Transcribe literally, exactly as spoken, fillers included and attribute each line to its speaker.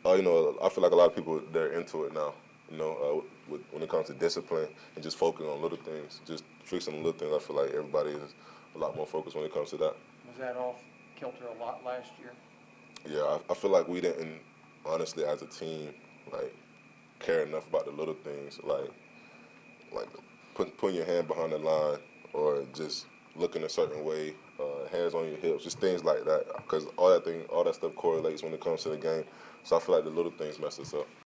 Speaker 1: uh, you know, I feel like a lot of people, they're into it now, you know, uh, with, when it comes to discipline and just focusing on little things, just fixing the little things. I feel like everybody is a lot more focused when it comes to that.
Speaker 2: Was that off kilter a lot last year?
Speaker 1: Yeah, I, I feel like we didn't, honestly, as a team, like, care enough about the little things, like, like put, putting your hand behind the line or just looking a certain way, uh, hands on your hips, just things like that. Because all that thing, all that stuff correlates when it comes to the game. So I feel like the little things mess us up.